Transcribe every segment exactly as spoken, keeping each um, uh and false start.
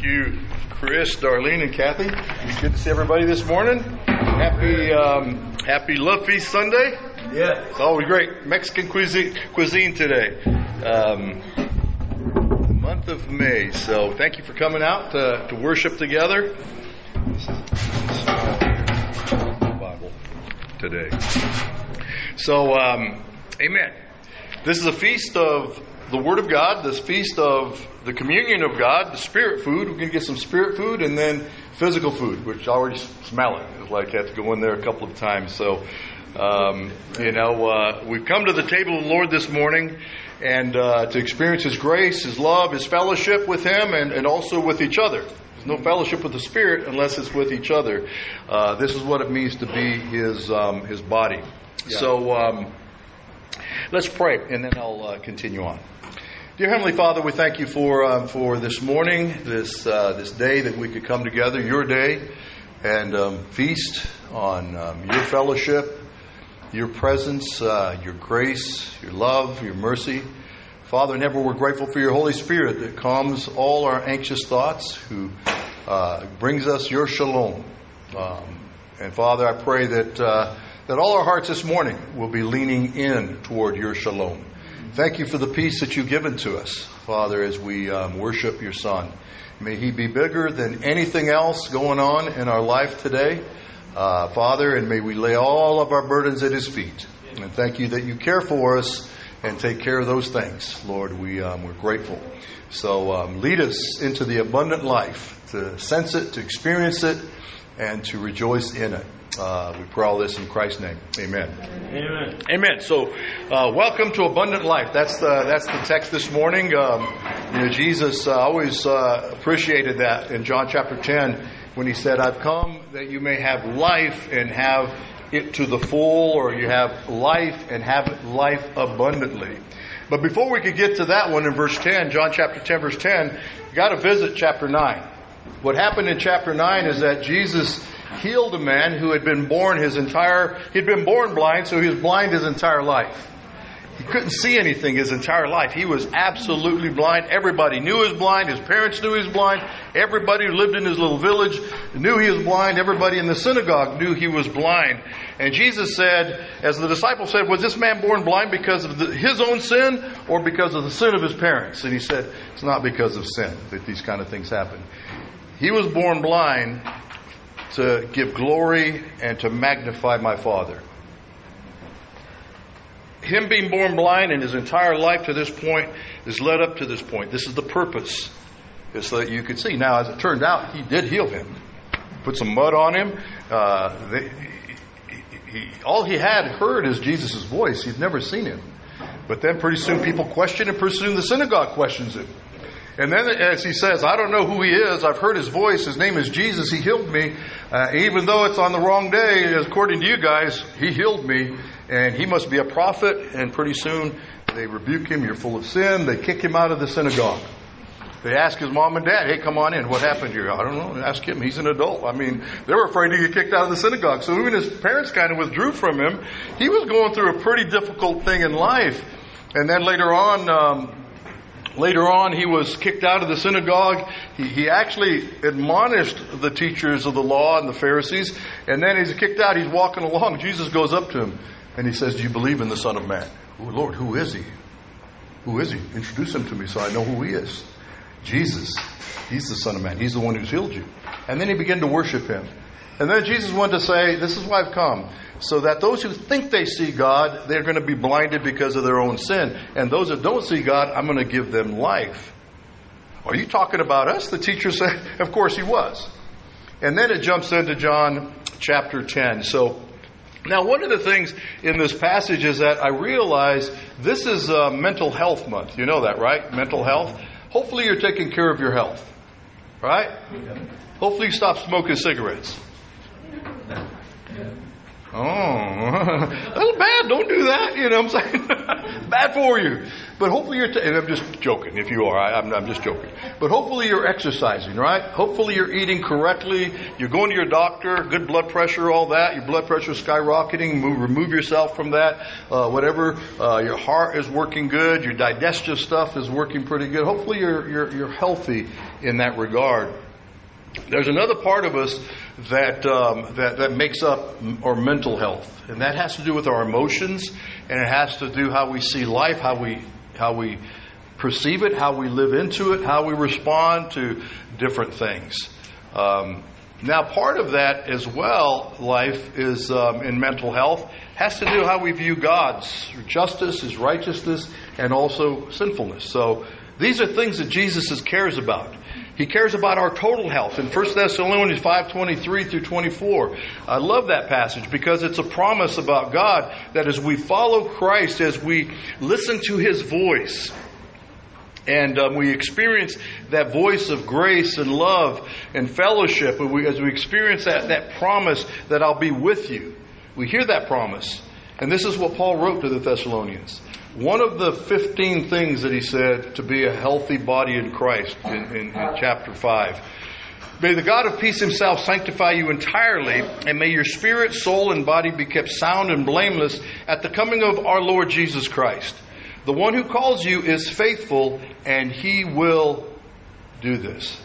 Thank you, Chris, Darlene, and Kathy. Good to see everybody this morning. Happy um, Happy Love Feast Sunday. Yeah. It's always great. Mexican cuisine, cuisine today. Um, the month of May. So thank you for coming out to, to worship together. This is the Bible today. So, um, amen. This is a feast of the Word of God, this feast of the communion of God, the spirit food. We're going to get some spirit food and then physical food, which I already smell it. It's like I have to go in there a couple of times. So, um, you know, uh, we've come to the table of the Lord this morning and uh, to experience His grace, His love, His fellowship with Him, and, and also with each other. There's no fellowship with the Spirit unless it's with each other. Uh, this is what it means to be His um, His body. Yeah. So, um, let's pray, and then I'll uh, continue on. Dear Heavenly Father, we thank you for um, for this morning, this uh, this day that we could come together, your day, and um, feast on um, your fellowship, your presence, uh, your grace, your love, your mercy. Father, and ever we're grateful for your Holy Spirit that calms all our anxious thoughts, who uh, brings us your shalom. Um, and Father, I pray that uh, that all our hearts this morning will be leaning in toward your shalom. Thank you for the peace that you've given to us, Father, as we um, worship your Son. May He be bigger than anything else going on in our life today, uh, Father, and may we lay all of our burdens at His feet. And thank you that you care for us and take care of those things. Lord, we, um, we're grateful. So um, lead us into the abundant life, to sense it, to experience it, and to rejoice in it. Uh, we pray all this in Christ's name. Amen. Amen. Amen. So, uh, welcome to abundant life. That's the that's the text this morning. Um, you know, Jesus uh, always uh, appreciated that in John chapter ten when He said, "I've come that you may have life and have it to the full," or you have life and have it life abundantly. But before we could get to that one in verse ten, John chapter ten, verse ten, you got to visit chapter nine. What happened in chapter nine is that Jesus healed a man who had been born his entire, he'd been born blind, so he was blind his entire life. He couldn't see anything his entire life. He was absolutely blind. Everybody knew he was blind. His parents knew he was blind. Everybody who lived in his little village knew he was blind. Everybody in the synagogue knew he was blind. And Jesus said, as the disciples said, was this man born blind because of the, his own sin or because of the sin of his parents? And He said, it's not because of sin that these kind of things happen. He was born blind to give glory and to magnify my Father. Him being born blind and his entire life to this point is led up to this point. This is the purpose. It's so that you could see. Now, as it turned out, He did heal him. Put some mud on him. Uh, they, he, he, all he had heard is Jesus' voice. He'd never seen Him. But then pretty soon people question Him. Pretty soon the synagogue questions Him. And then as he says, I don't know who He is. I've heard His voice. His name is Jesus. He healed me. Uh, even though it's on the wrong day, according to you guys, He healed me. And He must be a prophet. And pretty soon they rebuke Him. You're full of sin. They kick Him out of the synagogue. They ask His mom and dad, hey, come on in. What happened here? I don't know. Ask him. He's an adult. I mean, they were afraid to get kicked out of the synagogue. So even his parents kind of withdrew from him. He was going through a pretty difficult thing in life. And then later on... Um, Later on, he was kicked out of the synagogue. He, he actually admonished the teachers of the law and the Pharisees. And then as he's kicked out, he's walking along. Jesus goes up to him and He says, do you believe in the Son of Man? Oh, Lord, who is He? Who is He? Introduce Him to me so I know who He is. Jesus. He's the Son of Man. He's the one who's healed you. And then he began to worship Him. And then Jesus wanted to say, this is why I've come. So that those who think they see God, they're going to be blinded because of their own sin. And those that don't see God, I'm going to give them life. Are you talking about us? The teacher said, of course He was. And then it jumps into John chapter ten. So now one of the things in this passage is that I realize this is uh, mental health month. You know that, right? Mental health. Hopefully you're taking care of your health. Right? Hopefully you stop smoking cigarettes. Oh, that's bad. Don't do that. You know what I'm saying? Bad for you. But hopefully you're, t- and I'm just joking if you are. I, I'm, I'm just joking. But hopefully you're exercising, right? Hopefully you're eating correctly. You're going to your doctor, good blood pressure, all that. Your blood pressure is skyrocketing. Move, remove yourself from that. Uh, whatever. Uh, your heart is working good. Your digestive stuff is working pretty good. Hopefully you're, you're, you're healthy in that regard. There's another part of us that, um, that that makes up our mental health, and that has to do with our emotions, and it has to do how we see life, how we how we perceive it, how we live into it, how we respond to different things. Um, now, part of that as well, life is um, in mental health, has to do how we view God's justice, His righteousness, and also sinfulness. So these are things that Jesus cares about. He cares about our total health. In First Thessalonians five twenty-three through twenty-four, I love that passage because it's a promise about God that as we follow Christ, as we listen to His voice, and um, we experience that voice of grace and love and fellowship, and we, as we experience that, that promise that I'll be with you, we hear that promise. And this is what Paul wrote to the Thessalonians. One of the fifteen things that he said to be a healthy body in Christ in, in, in chapter five. May the God of peace Himself sanctify you entirely, and may your spirit, soul, and body be kept sound and blameless at the coming of our Lord Jesus Christ. The one who calls you is faithful, and He will do this.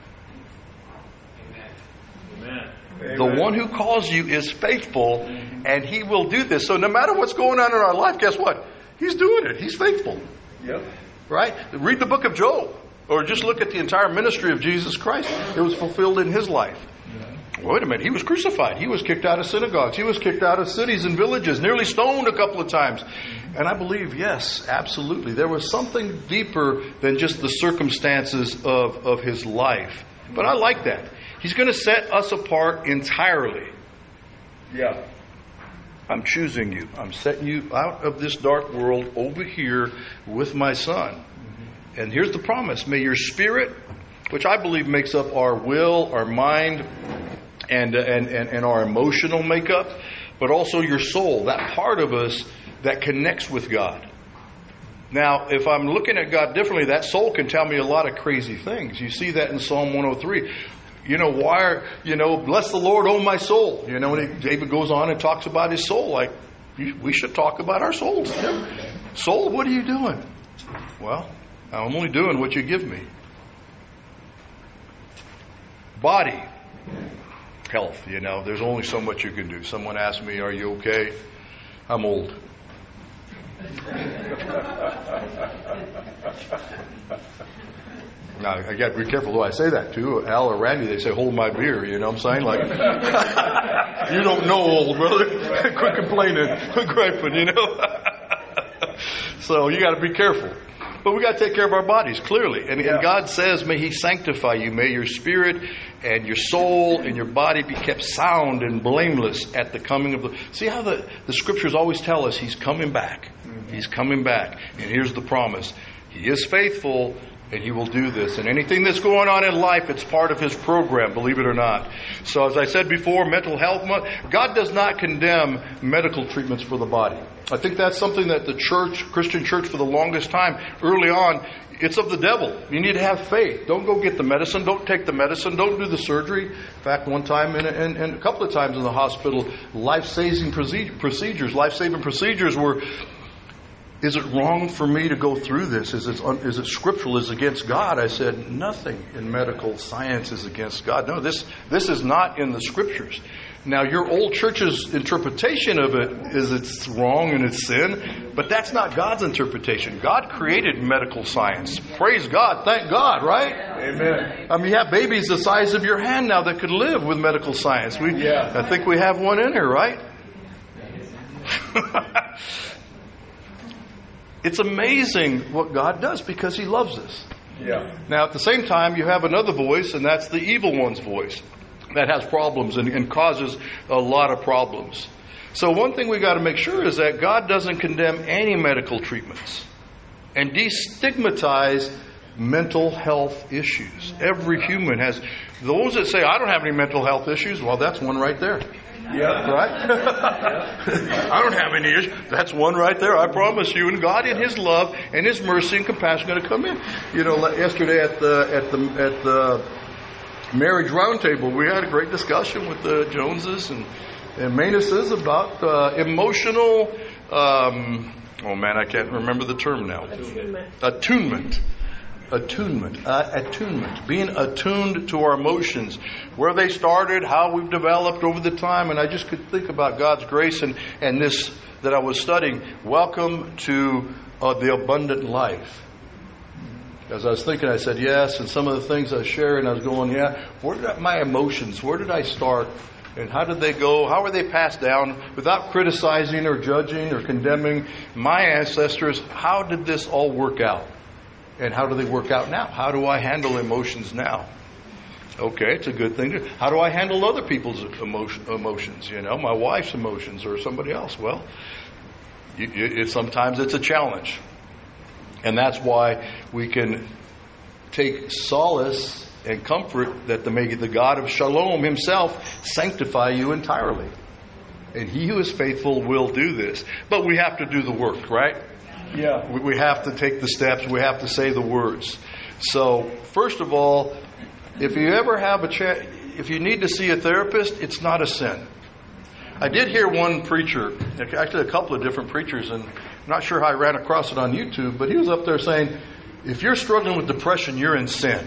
Amen. The one who calls you is faithful, and He will do this. So no matter what's going on in our life, guess what? He's doing it. He's faithful. Yep. Right? Read the book of Job. Or just look at the entire ministry of Jesus Christ. It was fulfilled in His life. Wait a minute. He was crucified. He was kicked out of synagogues. He was kicked out of cities and villages. Nearly stoned a couple of times. And I believe, yes, absolutely. There was something deeper than just the circumstances of, of His life. But I like that. He's going to set us apart entirely. Yeah. I'm choosing you. I'm setting you out of this dark world over here with my Son. Mm-hmm. And here's the promise. May your spirit, which I believe makes up our will, our mind, and, uh, and, and, and our emotional makeup, but also your soul, that part of us that connects with God. Now, if I'm looking at God differently, that soul can tell me a lot of crazy things. You see that in Psalm one oh three. You know, why are, you know, bless the Lord, oh my soul. You know, and David goes on and talks about his soul. Like, we should talk about our souls. Soul, what are you doing? Well, I'm only doing what you give me. Body. Health, you know, there's only so much you can do. Someone asked me, are you okay? I'm old. Now, I got to be careful who I say that to. Al or Randy, they say, hold my beer. You know what I'm saying? Like, you don't know, old brother. Quit complaining. Quit griping, you know. So you got to be careful. But we got to take care of our bodies, clearly. And, yeah. and God says, may He sanctify you. May your spirit and your soul and your body be kept sound and blameless at the coming of the... See how the, the scriptures always tell us He's coming back. Mm-hmm. He's coming back. And here's the promise. He is faithful, and He will do this. And anything that's going on in life, it's part of His program, believe it or not. So as I said before, mental health month, God does not condemn medical treatments for the body. I think that's something that the church, Christian church, for the longest time, early on, it's of the devil. You need to have faith. Don't go get the medicine. Don't take the medicine. Don't do the surgery. In fact, one time and, and, and a couple of times in the hospital, life-saving procedures, life-saving procedures were, is it wrong for me to go through this? Is it, is it scriptural? Is it against God? I said, nothing in medical science is against God. No, this, this is not in the scriptures. Now, your old church's interpretation of it is it's wrong and it's sin, but that's not God's interpretation. God created medical science. Praise God. Thank God, right? Amen. I mean, you have babies the size of your hand now that could live with medical science. We, yeah. I think we have one in here, right? It's amazing what God does because He loves us. Yeah. Now, at the same time, you have another voice, and that's the evil one's voice that has problems and, and causes a lot of problems. So one thing we got to make sure is that God doesn't condemn any medical treatments and destigmatize mental health issues. Every human has. Those that say, I don't have any mental health issues, well, that's one right there. Yeah. Right? I don't have any issues. That's one right there, I promise you. And God in His love and His mercy and compassion are going to come in. You know, yesterday at the at the at the marriage roundtable, we had a great discussion with the Joneses and, and Manuses about uh, emotional, um, oh man, I can't remember the term now. Attunement. Attunement. Attunement. Uh, attunement. Being attuned to our emotions. Where they started, how we've developed over the time. And I just could think about God's grace and, and this that I was studying. Welcome to uh, the abundant life. As I was thinking, I said yes. And some of the things I was sharing, I was going, yeah. Where did I, my emotions, where did I start? And how did they go? How were they passed down? Without criticizing or judging or condemning my ancestors, how did this all work out? And how do they work out now? How do I handle emotions now? Okay, it's a good thing to. How do I handle other people's emotion, emotions? You know, my wife's emotions or somebody else. Well, it, it, sometimes it's a challenge, and that's why we can take solace and comfort that the may the God of Shalom Himself sanctify you entirely, and He who is faithful will do this. But we have to do the work, right? Yeah. We have to take the steps. We have to say the words. So, first of all, if you ever have a chance, if you need to see a therapist, it's not a sin. I did hear one preacher, actually a couple of different preachers, and I'm not sure how I ran across it on YouTube, but he was up there saying, if you're struggling with depression, you're in sin.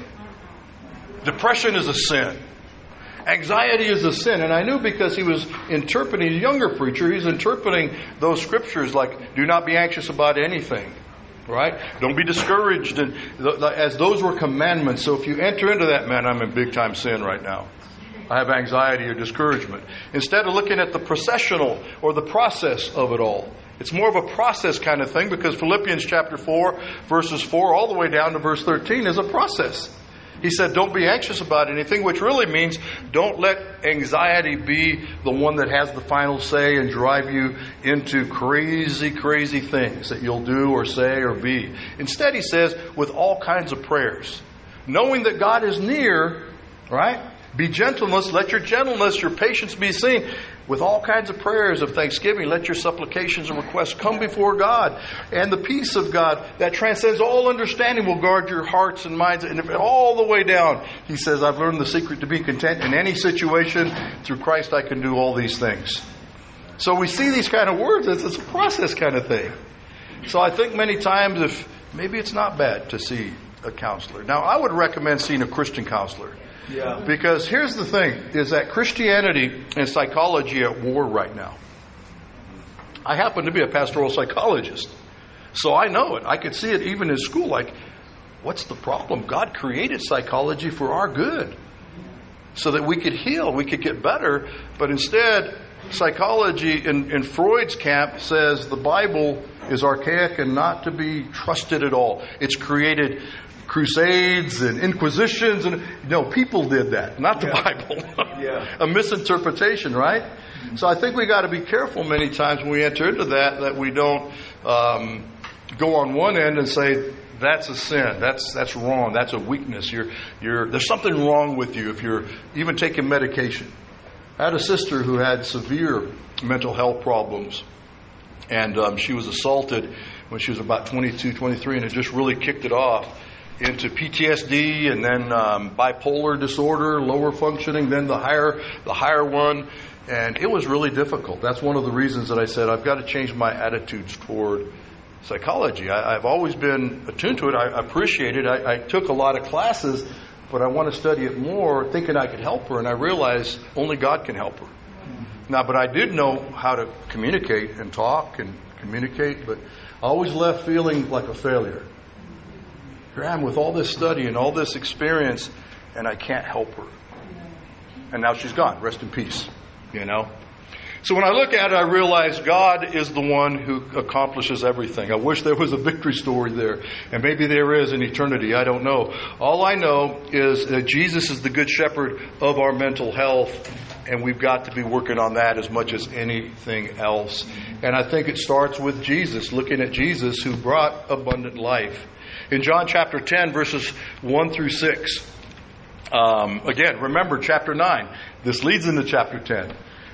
Depression is a sin. Anxiety is a sin. And I knew because he was interpreting, a younger preacher, he's interpreting those scriptures like, do not be anxious about anything. Right? Don't be discouraged. And as those were commandments. So if you enter into that, man, I'm in big time sin right now. I have anxiety or discouragement. Instead of looking at the processional or the process of it all. It's more of a process kind of thing because Philippians chapter four, verses four all the way down to verse thirteen is a process. He said, don't be anxious about anything, which really means don't let anxiety be the one that has the final say and drive you into crazy, crazy things that you'll do or say or be. Instead, he says, with all kinds of prayers, knowing that God is near, right? Be gentleness, let your gentleness, your patience be seen. With all kinds of prayers of thanksgiving, let your supplications and requests come before God. And the peace of God that transcends all understanding will guard your hearts and minds. And all the way down, he says, I've learned the secret to be content in any situation. Through Christ I can do all these things. So we see these kind of words. It's, it's a process kind of thing. So I think many times if maybe it's not bad to see a counselor. Now, I would recommend seeing a Christian counselor. Yeah. Because here's the thing, is that Christianity and psychology are at war right now. I happen to be a pastoral psychologist, so I know it. I could see it even in school, like, what's the problem? God created psychology for our good, so that we could heal, we could get better, but instead, psychology in, in Freud's camp says the Bible is archaic and not to be trusted at all. It's created crusades and inquisitions, and no, people did that, not the yeah. Bible. yeah. A misinterpretation, right? Mm-hmm. So I think we got to be careful many times when we enter into that, that we don't um, go on one end and say that's a sin, that's that's wrong, that's a weakness. You're you're there's something wrong with you if you're even taking medication. I had a sister who had severe mental health problems, and um, she was assaulted when she was about twenty-two, twenty-three, and it just really kicked it off into P T S D and then um, bipolar disorder, lower functioning, then the higher the higher one. And it was really difficult. That's one of the reasons that I said I've got to change my attitudes toward psychology. I, I've always been attuned to it. I appreciate it. I, I took a lot of classes, but I want to study it more, thinking I could help her. And I realized only God can help her. Now, but I did know how to communicate and talk and communicate, but I always left feeling like a failure. Here I am with all this study and all this experience, and I can't help her. And now she's gone. Rest in peace. You know? So when I look at it, I realize God is the one who accomplishes everything. I wish there was a victory story there. And maybe there is in eternity. I don't know. All I know is that Jesus is the good shepherd of our mental health. And we've got to be working on that as much as anything else. And I think it starts with Jesus, looking at Jesus who brought abundant life. In John chapter ten, verses one through six. Um, again, remember chapter nine. This leads into chapter ten.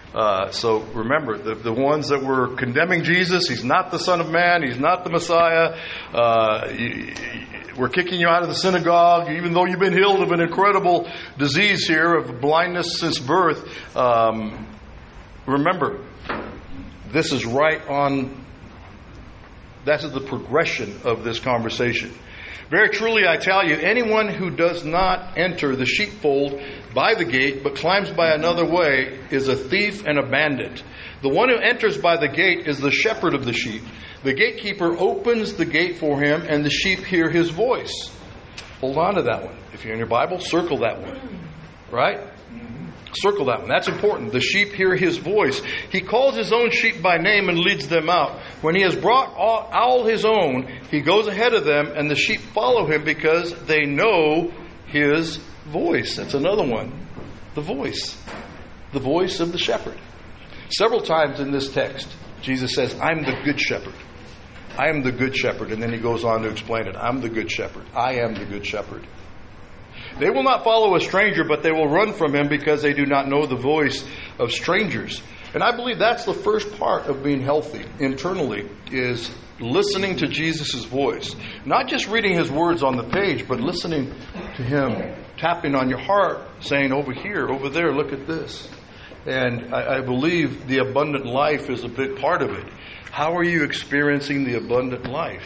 Uh, so remember, the, the ones that were condemning Jesus, he's not the Son of Man, he's not the Messiah, uh, we're kicking you out of the synagogue, even though you've been healed of an incredible disease here of blindness since birth. Um, remember, this is right on, that is the progression of this conversation. Very truly, I tell you, anyone who does not enter the sheepfold by the gate, but climbs by another way, is a thief and a bandit. The one who enters by the gate is the shepherd of the sheep. The gatekeeper opens the gate for him, and the sheep hear his voice. Hold on to that one. If you're in your Bible, circle that one. Right? Circle that one. That's important. The sheep hear his voice. He calls his own sheep by name and leads them out. When he has brought all, all his own, he goes ahead of them, and the sheep follow him because they know his voice. That's another one. The voice. The voice of the shepherd. Several times in this text, Jesus says, I'm the good shepherd. I am the good shepherd. And then he goes on to explain it. I'm the good shepherd. I am the good shepherd. They will not follow a stranger, but they will run from him because they do not know the voice of strangers. And I believe that's the first part of being healthy internally, is listening to Jesus' voice. Not just reading his words on the page, but listening to him, tapping on your heart, saying, over here, over there, look at this. And I, I believe the abundant life is a big part of it. How are you experiencing the abundant life?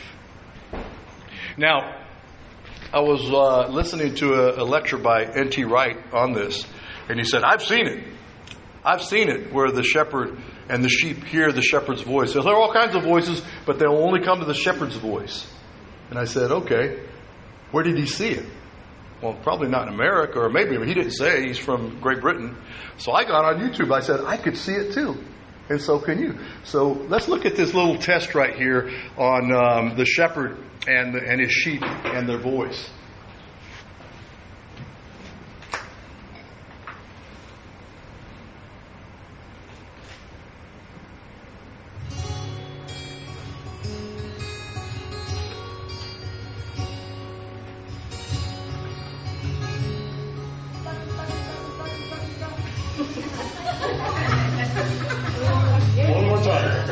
Now, I was uh, listening to a, a lecture by N T Wright on this, and he said, I've seen it. I've seen it where the shepherd and the sheep hear the shepherd's voice. There are all kinds of voices, but they'll only come to the shepherd's voice. And I said, okay, where did he see it? Well, probably not in America, or maybe, he didn't say. He's from Great Britain. So I got on YouTube. I said, I could see it too. And so can you. So let's look at this little test right here on um, the shepherd and, the, and his sheep and their voice. One more time.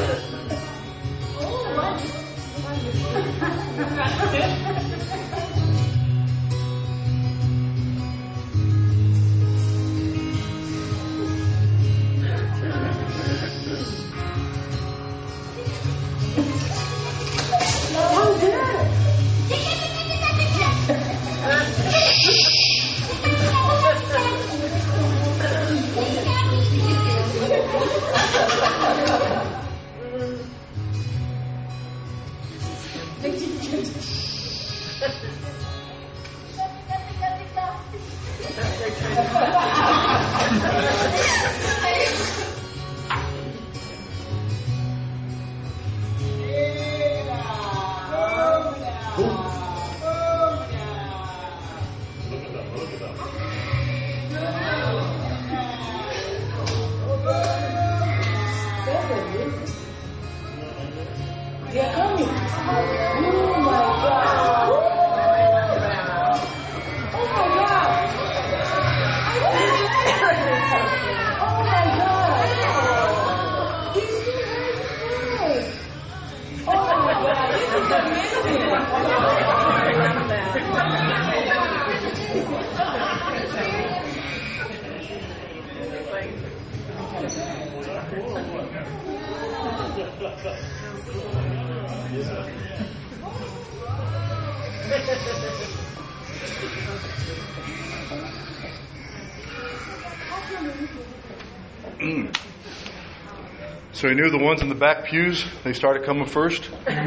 They're coming. Oh my God. Oh my God. Oh my God. He's still very nice. Oh my God. This is amazing. Mm. So he knew the ones in the back pews, they started coming first.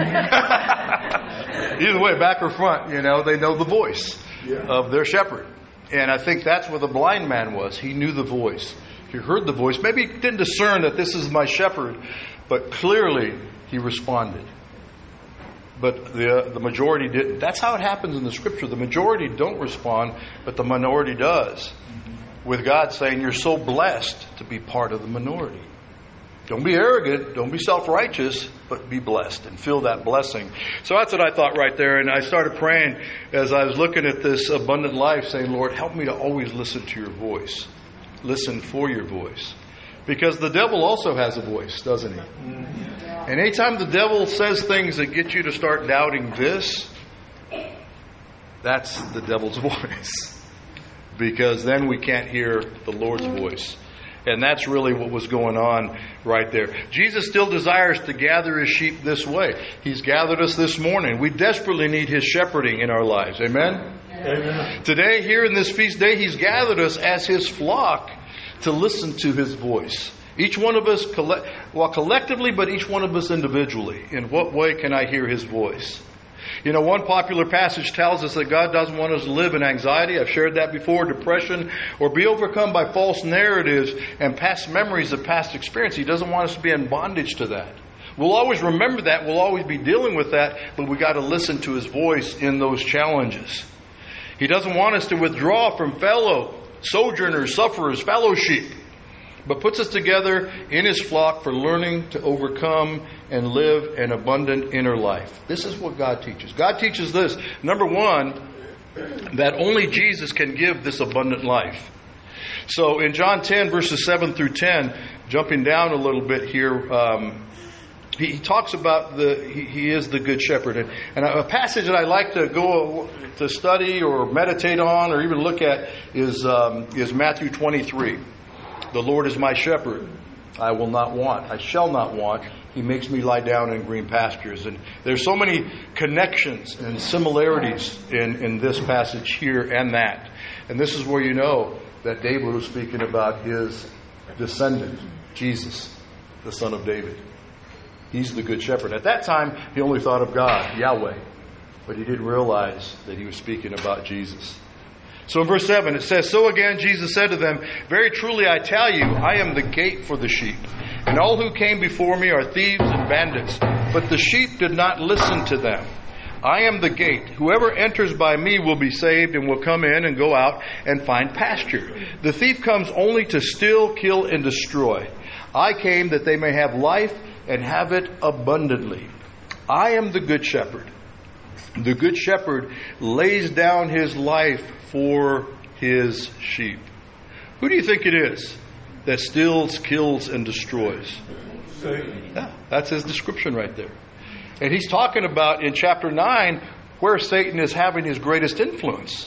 Either way, back or front, you know, they know the voice yeah. of their shepherd. And I think that's where the blind man was. He knew the voice. He heard the voice. Maybe he didn't discern that this is my shepherd, but clearly he responded. But the uh, the majority didn't. That's how it happens in the Scripture. The majority don't respond, but the minority does. Mm-hmm. With God saying, you're so blessed to be part of the minority. Don't be arrogant, don't be self-righteous, but be blessed and feel that blessing. So that's what I thought right there. And I started praying as I was looking at this abundant life, saying, Lord, help me to always listen to your voice. Listen for your voice. Because the devil also has a voice, doesn't he? And anytime the devil says things that get you to start doubting this, that's the devil's voice. Because then we can't hear the Lord's voice. And that's really what was going on right there. Jesus still desires to gather His sheep this way. He's gathered us this morning. We desperately need His shepherding in our lives. Amen? Amen. Today, here in this feast day, He's gathered us as His flock to listen to His voice. Each one of us, coll- well, collectively, but each one of us individually. In what way can I hear His voice? You know, one popular passage tells us that God doesn't want us to live in anxiety. I've shared that before, depression, or be overcome by false narratives and past memories of past experience. He doesn't want us to be in bondage to that. We'll always remember that. We'll always be dealing with that, but we got to listen to His voice in those challenges. He doesn't want us to withdraw from fellow sojourners, sufferers, fellow sheep, but puts us together in His flock for learning to overcome and live an abundant inner life. This is what God teaches. God teaches this. Number one, that only Jesus can give this abundant life. So in John ten, verses seven through ten, jumping down a little bit here, um, he, he talks about the he, he is the good shepherd. And, and a passage that I like to go to study or meditate on or even look at is um, is Matthew twenty-three. The Lord is my shepherd. I will not want. I shall not want. He makes me lie down in green pastures. And there's so many connections and similarities in, in this passage here and that. And this is where you know that David was speaking about his descendant, Jesus, the son of David. He's the good shepherd. At that time, he only thought of God, Yahweh. But he didn't realize that he was speaking about Jesus. So in verse seven, it says, So again Jesus said to them, Very truly I tell you, I am the gate for the sheep. And all who came before me are thieves and bandits. But the sheep did not listen to them. I am the gate. Whoever enters by me will be saved and will come in and go out and find pasture. The thief comes only to steal, kill, and destroy. I came that they may have life and have it abundantly. I am the good shepherd. The good shepherd lays down his life for his sheep. Who do you think it is that steals, kills, and destroys? Yeah, that's his description right there. And he's talking about in chapter nine where Satan is having his greatest influence.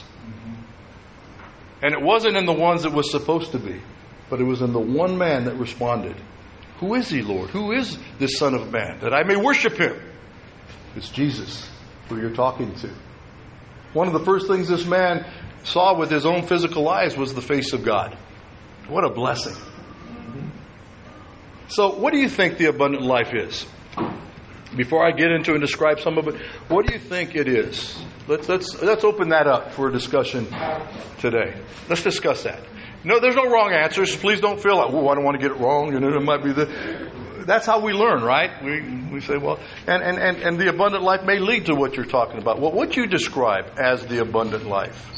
And it wasn't in the ones that was supposed to be, but it was in the one man that responded. Who is he, Lord? Who is this Son of Man, that I may worship him? It's Jesus who you're talking to. One of the first things this man saw with his own physical eyes was the face of God. What a blessing. So what do you think the abundant life is? Before I get into and describe some of it, what do you think it is? Let's let's let's open that up for a discussion today. Let's discuss that. No, there's no wrong answers. Please don't feel like, oh, I don't want to get it wrong. You know, it might be the. That's how we learn, right? We we say, well, and, and, and, and the abundant life may lead to what you're talking about. Well, what you describe as the abundant life?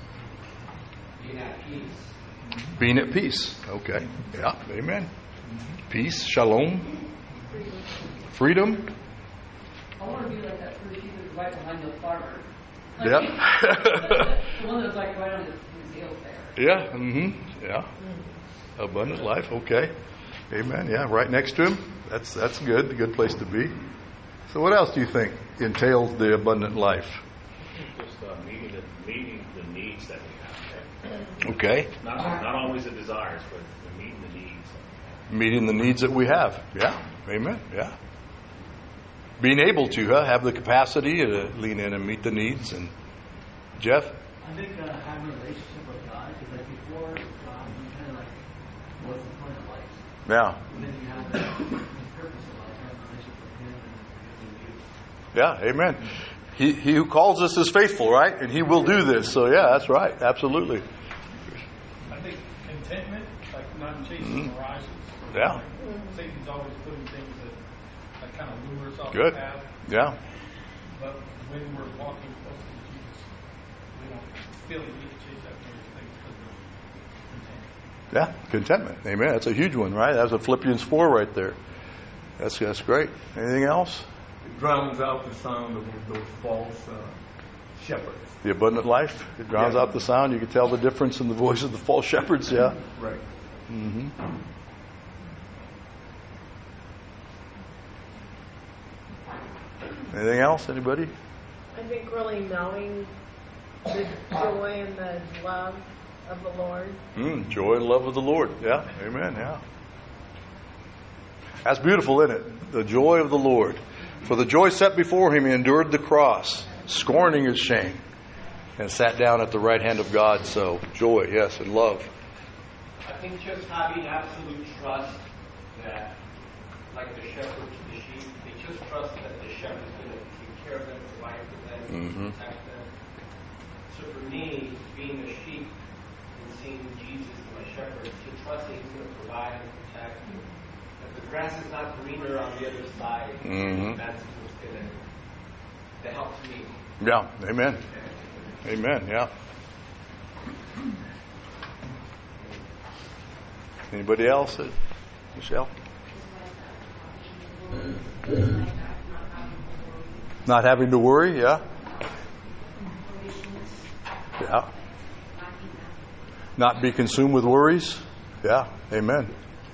Being at peace. Being at peace. Okay. Yeah. Amen. Peace. Shalom. Freedom. I want to be like that first sheep that's right behind the farmer. Like, Yep. the one that's like right on his, his heels there. Yeah. Mm-hmm. Yeah. Abundant life. Okay. Amen. Yeah. Right next to him. That's that's good. A good place to be. So what else do you think entails the abundant life? Just uh, meeting, the, meeting the needs that we have. Okay. Not, not always the desires, but the meeting the needs. Meeting the needs that we have. Yeah. Amen. Yeah. Being able to huh, have the capacity to lean in and meet the needs. And Jeff? I think uh, having a relationship with God, because like before, um, you kind of like, what's the point of life? Yeah. And then you have the purpose of life, having a relationship with Him and with you. Yeah. Amen. He, he who calls us is faithful, right? And he will do this. So yeah, that's right. Absolutely. I think contentment, like not chasing Mm-hmm. horizons. Yeah. Like Satan's always putting things that, that kind of lure us off Good. the path. Yeah. But when we're walking close to Jesus, we don't feel the need to chase after those things because we're content. Yeah. Contentment. Amen. That's a huge one, right? That's a Philippians four right there. That's that's great. Anything else? It drowns out the sound of those false uh, shepherds. The abundant life. It drowns Yeah. out the sound. You can tell the difference in the voice of the false shepherds. Yeah. Right. Mm-hmm. Anything else? Anybody? I think really knowing the joy and the love of the Lord. Mm, joy and love of the Lord. Yeah. Amen. Yeah. That's beautiful, isn't it? The joy of the Lord. For the joy set before him, he endured the cross, scorning his shame, and sat down at the right hand of God. So, joy, yes, and love. I think just having absolute trust that, like the shepherd to the sheep, they just trust that the shepherd's going to take care of them, provide for them, Mm-hmm. protect them. So for me, being a sheep and seeing Jesus as my shepherd, to trust that he's going to provide and protect. That the grass is not greener on the other side. Mm-hmm. That's what's going to, that helps me. Yeah. Amen. Amen. Yeah. Anybody else? Michelle? Not having to worry, yeah. Yeah. Not be consumed with worries. Yeah. Amen.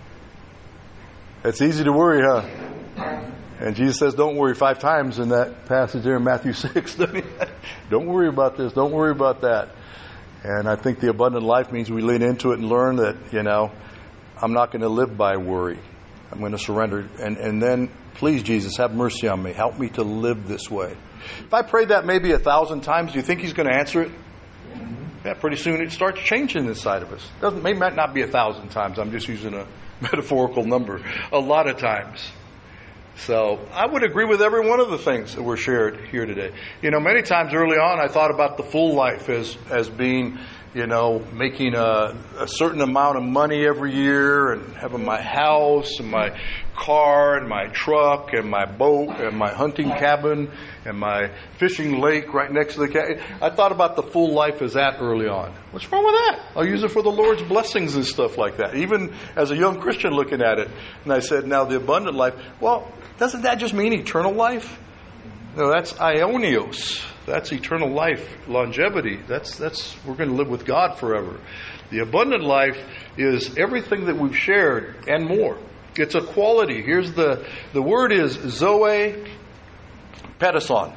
It's easy to worry, huh? And Jesus says, don't worry five times in that passage there in Matthew six. Don't worry about this. Don't worry about that. And I think the abundant life means we lean into it and learn that, you know, I'm not going to live by worry. I'm going to surrender. And, and then, please, Jesus, have mercy on me. Help me to live this way. If I prayed that maybe a thousand times, do you think he's going to answer it? Yeah, pretty soon it starts changing inside of us. Doesn't, maybe might not be a thousand times. I'm just using a metaphorical number. A lot of times. So I would agree with every one of the things that were shared here today. You know, many times early on I thought about the full life as as being, you know, making a, a certain amount of money every year and having my house and my car and my truck and my boat and my hunting cabin and my fishing lake right next to the cabin. I thought about the full life as that early on. What's wrong with that? I'll use it for the Lord's blessings and stuff like that. Even as a young Christian looking at it. And I said, now the abundant life, well, doesn't that just mean eternal life? No, that's aionios. That's eternal life, longevity. That's that's we're going to live with God forever. The abundant life is everything that we've shared and more. It's a quality. Here's the the word is Zoe Pedison.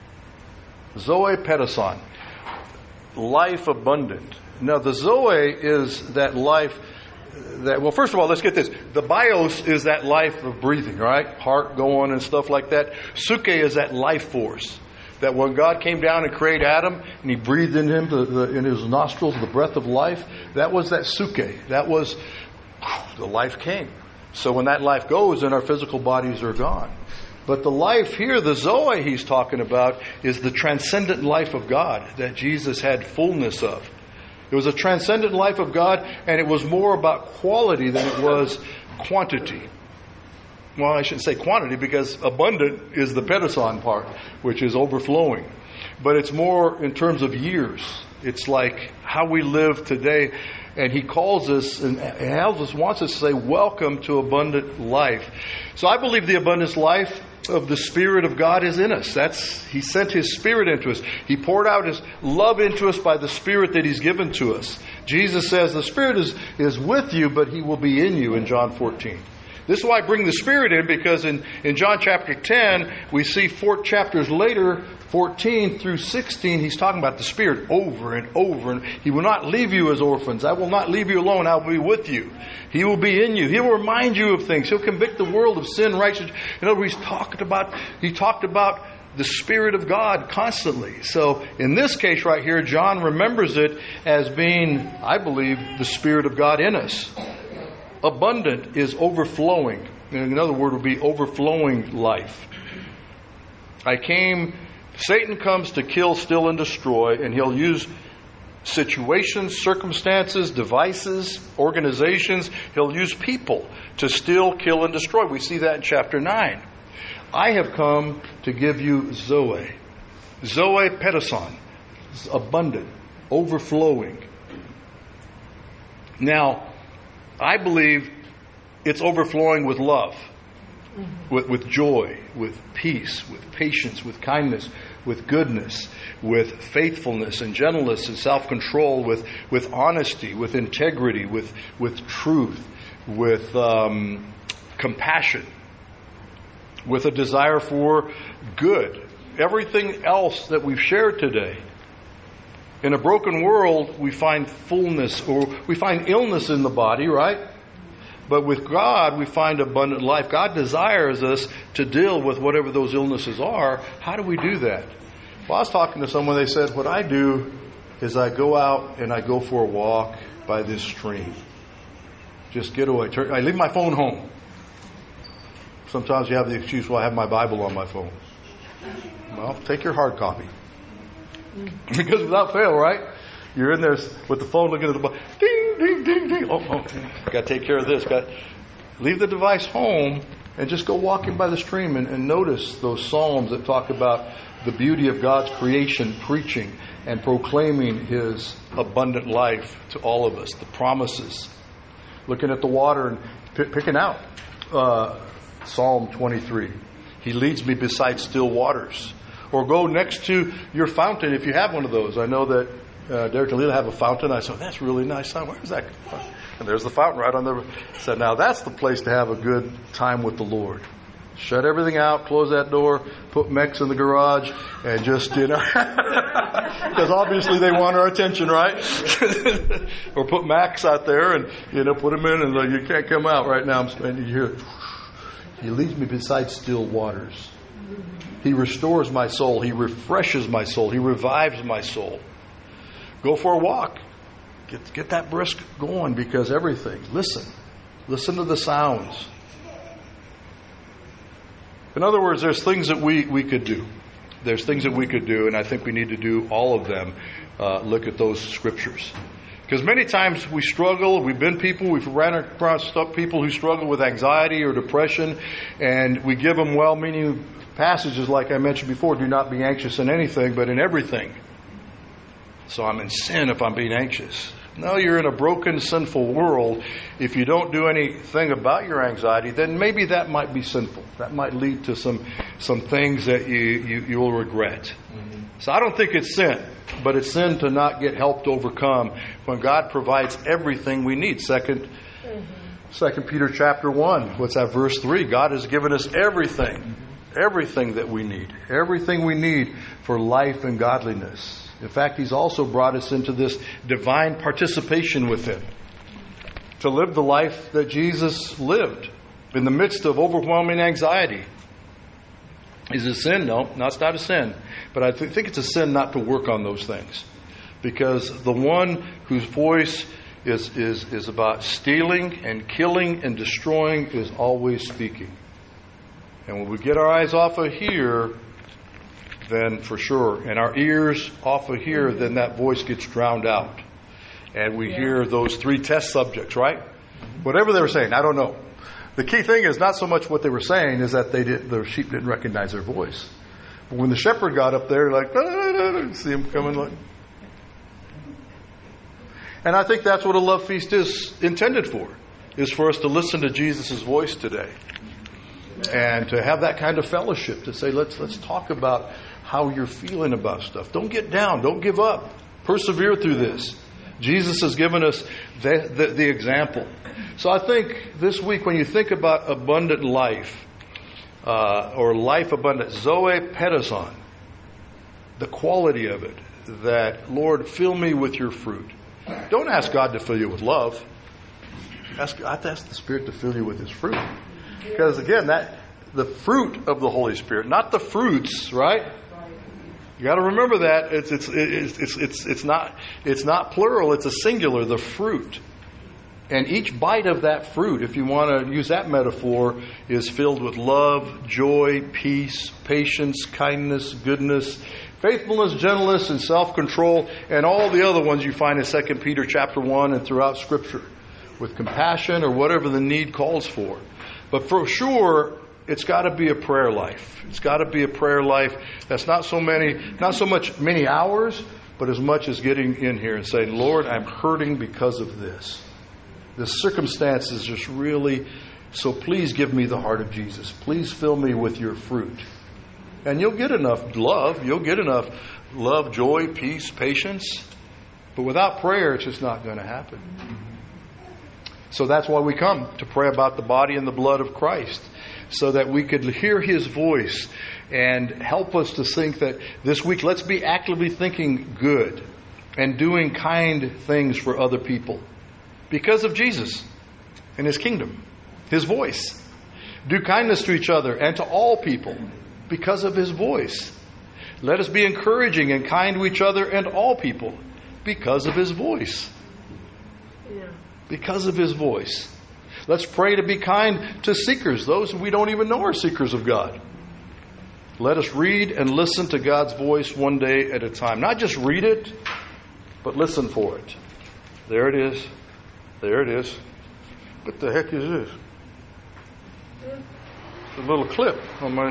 Zoe Pedison. Life abundant. Now the Zoe is that life that, well, first of all, let's get this. The bios is that life of breathing, right? Heart going and stuff like that. Suke is that life force. That when God came down and created Adam and he breathed in him, the, the, in his nostrils, the breath of life, that was that suke. That was, the life came. So when that life goes, then our physical bodies are gone. But the life here, the Zoe he's talking about, is the transcendent life of God that Jesus had fullness of. It was a transcendent life of God, and it was more about quality than it was quantity. Well, I shouldn't say quantity, because abundant is the pedison part, which is overflowing. But it's more in terms of years. It's like how we live today. And he calls us, and Elvis wants us to say, welcome to abundant life. So I believe the abundant life of the Spirit of God is in us. That's He sent His Spirit into us. He poured out His love into us by the Spirit that He's given to us. Jesus says the Spirit is, is with you, but He will be in you in John fourteen. This is why I bring the Spirit in, because in, in John chapter ten, we see four chapters later, fourteen through sixteen, he's talking about the Spirit over and over. And He will not leave you as orphans. I will not leave you alone. I will be with you. He will be in you. He will remind you of things. He'll convict the world of sin, righteousness. In other words, he's talked about, he talked about the Spirit of God constantly. So in this case right here, John remembers it as being, I believe, the Spirit of God in us. Abundant is overflowing. Another word would be overflowing life. I came, Satan comes to kill, steal, and destroy, and he'll use situations, circumstances, devices, organizations. He'll use people to steal, kill, and destroy. We see that in chapter nine. I have come to give you Zoe. Zoe Pedison. Abundant, overflowing. Now, I believe it's overflowing with love, with, with joy, with peace, with patience, with kindness, with goodness, with faithfulness and gentleness and self-control, with, with honesty, with integrity, with, with truth, with um, compassion, with a desire for good, everything else that we've shared today. In a broken world, we find fullness, or we find illness in the body, right? But with God, we find abundant life. God desires us to deal with whatever those illnesses are. How do we do that? Well, I was talking to someone, they said, what I do is I go out and I go for a walk by this stream. Just get away. I leave my phone home. Sometimes you have the excuse, well, I have my Bible on my phone. Well, take your hard copy. Because without fail, right? You're in there with the phone looking at the Bible. Ding, ding, ding, ding. Oh, oh. Got to take care of this. Got leave the device home and just go walking by the stream and, and notice those psalms that talk about the beauty of God's creation, preaching and proclaiming His abundant life to all of us, the promises. Looking at the water and p- picking out uh, Psalm twenty-three. He leads me beside still waters. Or go next to your fountain if you have one of those. I know that uh, Derek and Leela have a fountain. I said, that's really nice. Where is that? And there's the fountain right on the... I said, now that's the place to have a good time with the Lord. Shut everything out, close that door, put Mex in the garage, and just, you know... Because obviously they want our attention, right? Or put Max out there and, you know, put him in and like, you can't come out right now. I'm spending here. He leads me beside still waters. He restores my soul. He refreshes my soul. He revives my soul. Go for a walk. Get, get that brisk going because everything. Listen. Listen to the sounds. In other words, there's things that we, we could do. There's things that we could do, and I think we need to do all of them. Uh, look at those scriptures. Because many times we struggle, we've been people, we've ran across people who struggle with anxiety or depression, and we give them well-meaning passages like I mentioned before, do not be anxious in anything, but in everything. So I'm in sin if I'm being anxious. No, you're in a broken, sinful world. If you don't do anything about your anxiety, then maybe that might be sinful. That might lead to some some things that you, you, you will regret. Mm-hmm. So I don't think it's sin, but it's sin to not get help to overcome when God provides everything we need. Second, mm-hmm. Second Peter chapter one, what's that, verse three? God has given us everything, everything that we need, everything we need for life and godliness. In fact, He's also brought us into this divine participation with Him to live the life that Jesus lived in the midst of overwhelming anxiety. Is it a sin? No, no, it's not a sin. But I th- think it's a sin not to work on those things. Because the one whose voice is, is, is about stealing and killing and destroying is always speaking. And when we get our eyes off of here, then for sure, and our ears off of here, then that voice gets drowned out. And we yeah. hear those three test subjects, right? Mm-hmm. Whatever they were saying, I don't know. The key thing is not so much what they were saying, is that they did, the sheep didn't recognize their voice. But when the shepherd got up there, like, da, da, da, da, see him coming like. And I think that's what a love feast is intended for, is for us to listen to Jesus' voice today. And to have that kind of fellowship, to say, let's let's talk about how you're feeling about stuff. Don't get down. Don't give up. Persevere through this. Jesus has given us the, the, the example. So I think this week when you think about abundant life, uh, or life abundant, Zoe Pedazon, the quality of it, that, Lord, fill me with your fruit. Don't ask God to fill you with love. Ask, I have to ask the Spirit to fill you with His fruit. Because again, that the fruit of the Holy Spirit, not the fruits, right? You got to remember that it's it's it's it's it's it's not it's not plural. It's a singular. The fruit, and each bite of that fruit, if you want to use that metaphor, is filled with love, joy, peace, patience, kindness, goodness, faithfulness, gentleness, and self-control, and all the other ones you find in Second Peter chapter one and throughout Scripture, with compassion or whatever the need calls for. But for sure, it's got to be a prayer life. It's got to be a prayer life that's not so many, not so much many hours, but as much as getting in here and saying, Lord, I'm hurting because of this. This circumstance is just really, so please give me the heart of Jesus. Please fill me with your fruit. And you'll get enough love. You'll get enough love, joy, peace, patience. But without prayer, it's just not going to happen. So that's why we come, to pray about the body and the blood of Christ, so that we could hear His voice and help us to think that this week, let's be actively thinking good and doing kind things for other people because of Jesus and His kingdom, His voice. Do kindness to each other and to all people because of His voice. Let us be encouraging and kind to each other and all people because of His voice. Yeah. Because of His voice. Let's pray to be kind to seekers, those we don't even know are seekers of God. Let us read and listen to God's voice one day at a time. Not just read it, but listen for it. There it is. There it is. What the heck is this? It's a little clip on my...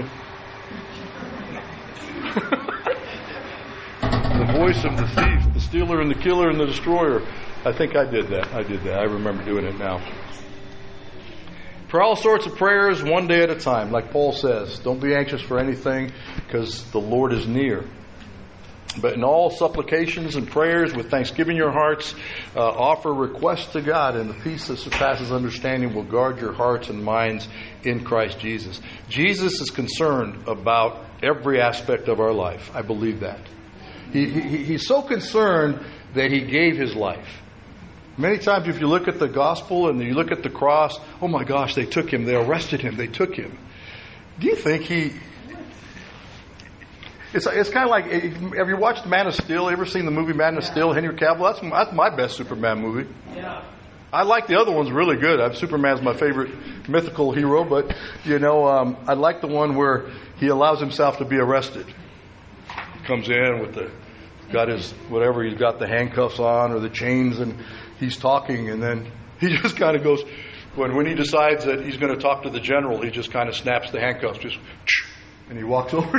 The voice of the thief, the stealer and the killer and the destroyer. I think I did that. I did that. I remember doing it now. For all sorts of prayers, one day at a time. Like Paul says, don't be anxious for anything because the Lord is near. But in all supplications and prayers, with thanksgiving in your hearts, uh, offer requests to God, and the peace that surpasses understanding will guard your hearts and minds in Christ Jesus. Jesus is concerned about every aspect of our life. I believe that. He, he, he's so concerned that He gave His life. Many times if you look at the gospel and you look at the cross, oh my gosh, they took Him, they arrested Him, they took Him. Do you think He... It's, it's kind of like, have you watched Man of Steel? Ever seen the movie Man of Steel? Henry Cavill? That's, that's my best Superman movie. Yeah. I like the other ones really good. I, Superman's my favorite mythical hero, but, you know, um, I like the one where he allows himself to be arrested. He comes in with the, got his, whatever, he's got the handcuffs on or the chains, and he's talking, and then he just kind of goes, when, when he decides that he's going to talk to the general, he just kind of snaps the handcuffs, just, and he walks over.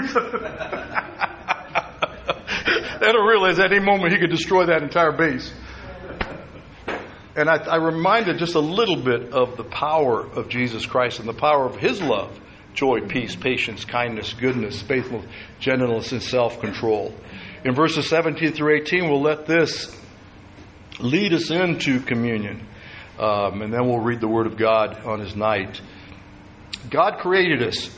I don't realize at any moment he could destroy that entire base. And I, I reminded just a little bit of the power of Jesus Christ and the power of His love, joy, peace, patience, kindness, goodness, faithfulness, gentleness, and self-control. In verses seventeen through eighteen, we'll let this lead us into communion. Um, and then we'll read the Word of God on His night. God created us,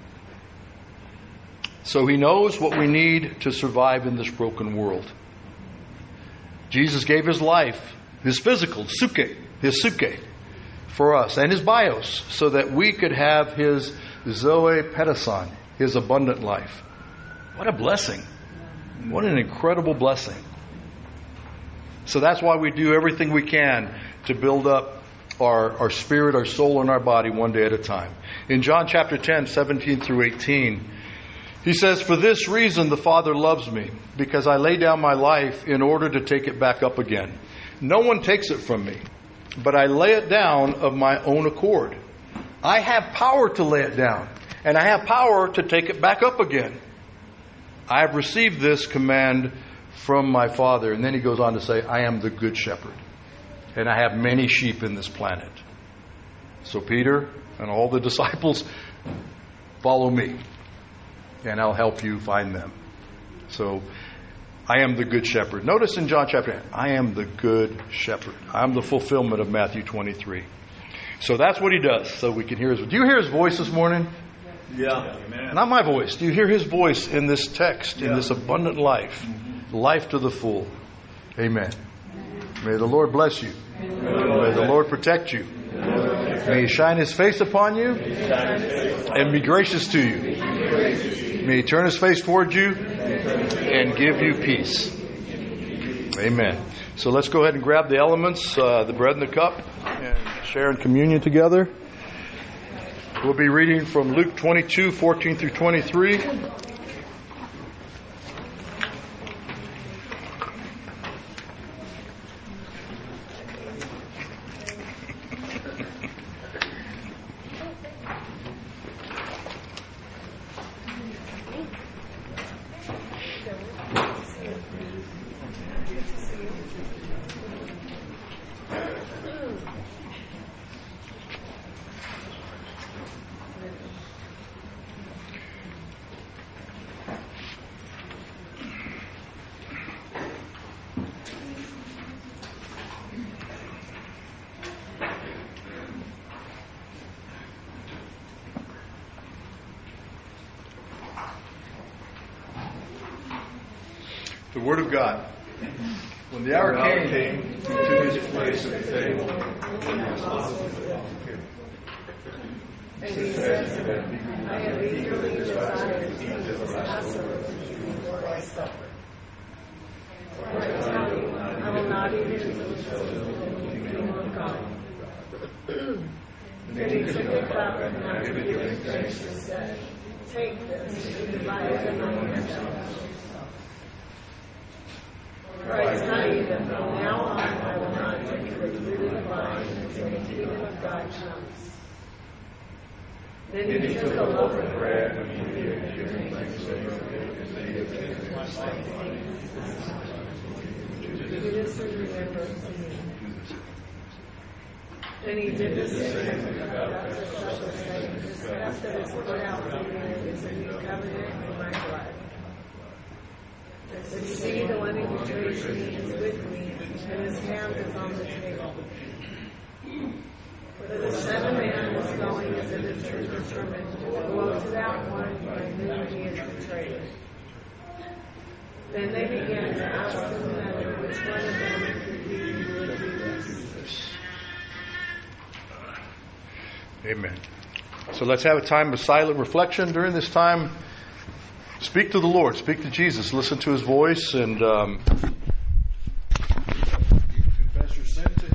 so He knows what we need to survive in this broken world. Jesus gave His life, His physical, suke, His suke, for us, and His bios, so that we could have His zoe petason, His abundant life. What a blessing. What an incredible blessing. So that's why we do everything we can to build up our, our spirit, our soul, and our body one day at a time. In John chapter ten, seventeen through eighteen, He says, "For this reason the Father loves me, because I lay down my life in order to take it back up again. No one takes it from me, but I lay it down of my own accord. I have power to lay it down, and I have power to take it back up again. I have received this command from my Father." And then He goes on to say, "I am the good shepherd, and I have many sheep in this planet. So Peter and all the disciples, follow me, and I'll help you find them." So, I am the good shepherd. Notice in John chapter eight, I am the good shepherd. I'm the fulfillment of Matthew twenty-three. So that's what He does, so we can hear His voice. Do you hear His voice this morning? Yeah. Amen. Not my voice. Do you hear His voice in this text, in Yeah. this abundant life? Mm-hmm. Life to the full. Amen. May the Lord bless you. May the Lord protect you. May He shine His face upon you and be gracious to you. May He turn His face toward you and give you peace. Amen. So let's go ahead and grab the elements, uh, the bread and the cup, and share in communion together. We'll be reading from Luke twenty-two, fourteen through twenty-three. Word of God. When the hour came, he took his place at the table. And he said to them, I have eagerly desired to eat this Passover before I suffer. For I tell you, I will not eat it until the kingdom of God. Then he took a cup, and after giving thanks, he said, take this, and divide it among yourselves. For I tell you that from now on I will not drink of the fruit of the vine until the kingdom of God comes. Then he, then he took a loaf of bread and he gave it to drink and said, do this in remembrance of me. Then he did the same with the cup of supper, saying, this cup that is poured out for you is a new covenant in my blood. But see, the one who betrays me is with me, and his hand is on the table. For the Son of Man is going as it is determined to go to that one by whom he is betrayed. Then they began to ask one another which one of them could be who would do this. Amen. So let's have a time of silent reflection. During this time, speak to the Lord, speak to Jesus, listen to his voice, and um,